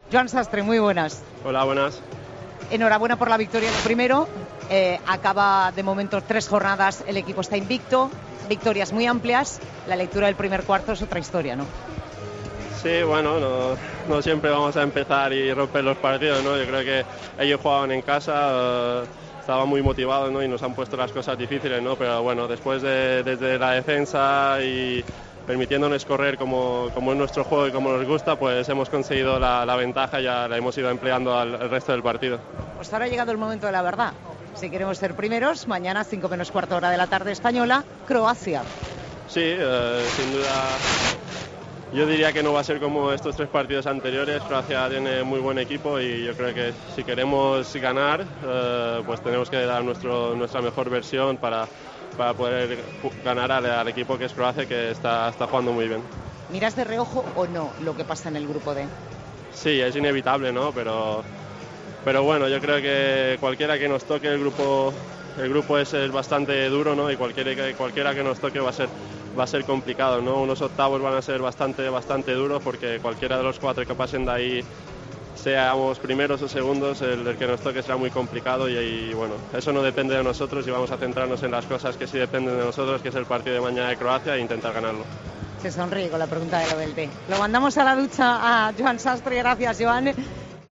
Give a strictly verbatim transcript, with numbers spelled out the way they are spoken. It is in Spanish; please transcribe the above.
Joan Sastre, muy buenas. Hola, buenas. Enhorabuena por la victoria. Lo primero, eh, acaba de momento tres jornadas, el equipo está invicto, victorias muy amplias. La lectura del primer cuarto es otra historia, ¿no? Sí, bueno, no, no siempre vamos a empezar y romper los partidos, ¿no? Yo creo que ellos jugaban en casa, uh, estaban muy motivados, ¿no? Y nos han puesto las cosas difíciles, ¿no? Pero bueno, después de desde la defensa y permitiéndonos correr como, como es nuestro juego y como nos gusta, pues hemos conseguido la, la ventaja y ya la hemos ido empleando al, al resto del partido. Pues ahora ha llegado el momento de la verdad. Si queremos ser primeros, mañana cinco menos cuarto hora de la tarde española, Croacia. Sí, uh, sin duda. Yo diría que no va a ser como estos tres partidos anteriores. Croacia tiene muy buen equipo y yo creo que si queremos ganar, uh, pues tenemos que dar nuestro, nuestra mejor versión para, para poder ganar al, al equipo que es Croacia, que está, está jugando muy bien. ¿Miras de reojo o no lo que pasa en el grupo D? Sí, es inevitable, ¿no? Pero, pero bueno, yo creo que cualquiera que nos toque, el grupo, el grupo es, es bastante duro, ¿no? Y cualquiera, cualquiera que nos toque va a ser va a ser complicado, ¿no? Unos octavos van a ser bastante, bastante duros porque cualquiera de los cuatro que pasen de ahí, seamos primeros o segundos, el, el que nos toque será muy complicado y, y bueno, eso no depende de nosotros y vamos a centrarnos en las cosas que sí dependen de nosotros, que es el partido de mañana de Croacia e intentar ganarlo. Se sonríe con la pregunta de lo del té. Lo mandamos a la ducha a Joan Sastre, gracias Joan.